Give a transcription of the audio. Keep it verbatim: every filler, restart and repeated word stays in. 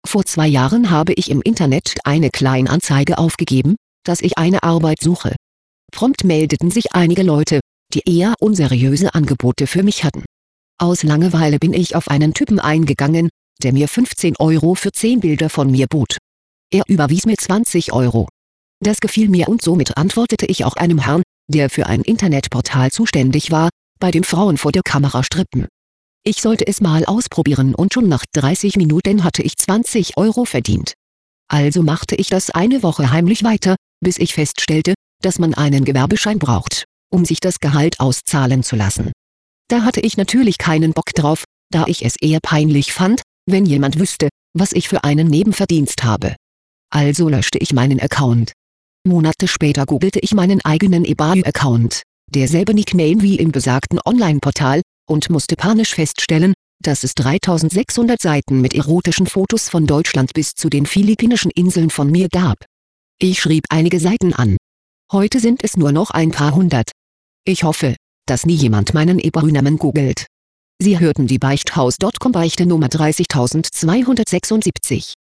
Vor zwei Jahren habe ich im Internet eine Kleinanzeige aufgegeben, dass ich eine Arbeit suche. Prompt meldeten sich einige Leute, die eher unseriöse Angebote für mich hatten. Aus Langeweile bin ich auf einen Typen eingegangen, der mir fünfzehn Euro für zehn Bilder von mir bot. Er überwies mir zwanzig Euro. Das gefiel mir und somit antwortete ich auch einem Herrn, der für ein Internetportal zuständig war, bei dem Frauen vor der Kamera strippen. Ich sollte es mal ausprobieren und schon nach dreißig Minuten hatte ich zwanzig Euro verdient. Also machte ich das eine Woche heimlich weiter, bis ich feststellte, dass man einen Gewerbeschein braucht, um sich das Gehalt auszahlen zu lassen. Da hatte ich natürlich keinen Bock drauf, da ich es eher peinlich fand, wenn jemand wüsste, was ich für einen Nebenverdienst habe. Also löschte ich meinen Account. Monate später googelte ich meinen eigenen eBay-Account, derselbe Nickname wie im besagten Online-Portal, und musste panisch feststellen, dass es dreitausendsechshundert Seiten mit erotischen Fotos von Deutschland bis zu den philippinischen Inseln von mir gab. Ich schrieb einige Seiten an. Heute sind es nur noch ein paar hundert. Ich hoffe, dass nie jemand meinen eBay-Namen googelt. Sie hörten die Beichthaus Punkt com Beichte Nummer dreißigtausendzweihundertsechsundsiebzig.